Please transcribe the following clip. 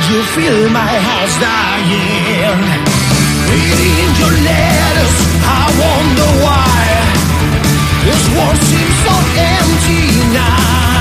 you feel my heart's dying? Reading your letters, I wonder why this world seems so empty now.